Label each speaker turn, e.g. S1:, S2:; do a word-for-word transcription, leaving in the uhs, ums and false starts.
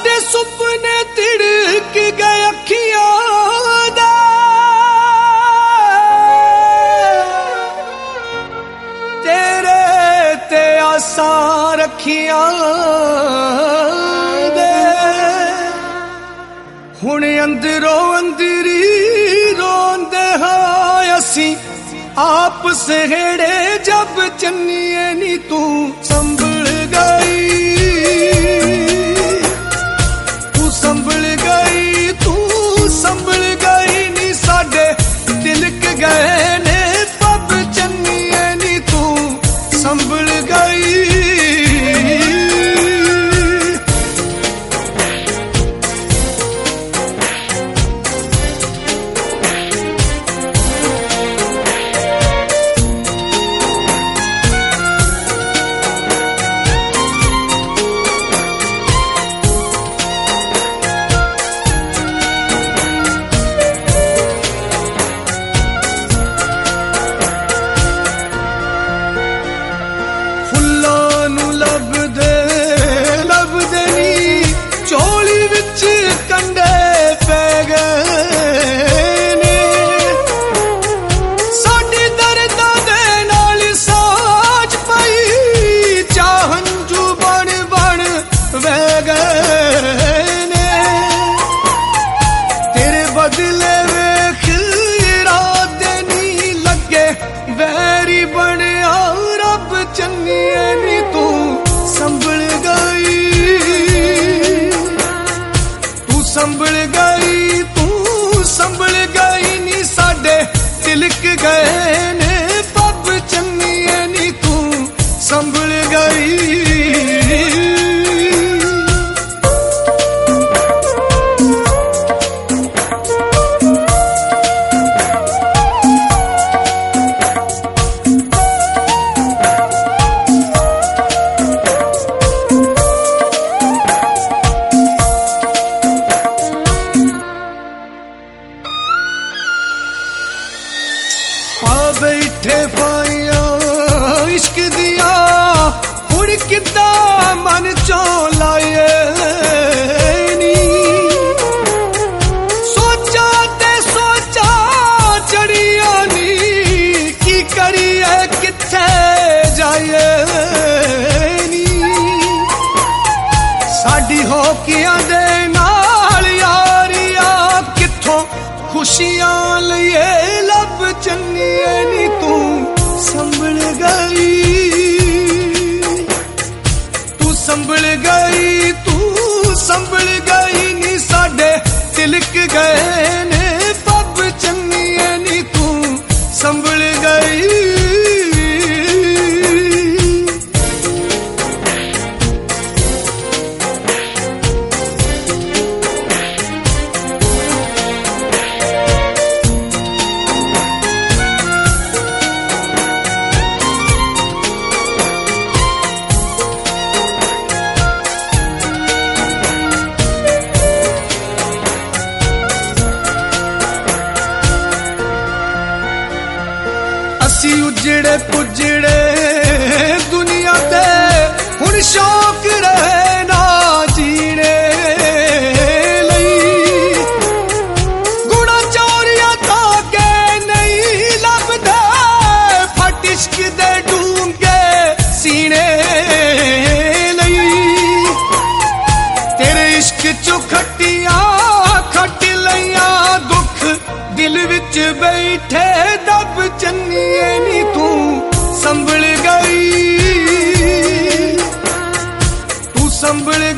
S1: साडे सुपने तिड़क गए अखियां दे, तेरे ते आसा रखियां दे। हुण अंदरों अंदरी रोंदे हां असी आप सहेड़े, जब चन्निए नी तू संभल गई, तू संभल गई, तू संभल गई नी साडे तिलक गए ने पब, चन्निए नी तू संभल गई। संभल गई, तू संभल गई नी साडे तिलक गए ने पब, चन्निए नी तू संभल गई। बैठे पाइया इश्क दिया हुण किदा मन चों लाए नी, सोचा ते सोचा चढ़िया नी, की करिए किथे जाए नी। साडी होकियां दे नाल यारिया किथों खुशियां लईए, लब चन्निए नी तू संभल गई, तू संभल गई, तू संभल गई नी साडे तिलक गए ने पब, चन्निए नी तू संभल गई। असी उजड़े पुजड़े दुनिया ते हुण शौक रहे ना जीने लई, गुणा चोरिया ताके नहीं लभदे, फट इश्क दे डूंगे सीने लई। तेरे इश्क चो खट्टियां खट लईया दुख दिल विच बैठे दब, चन्निए नी तू संभल गई, तू संभल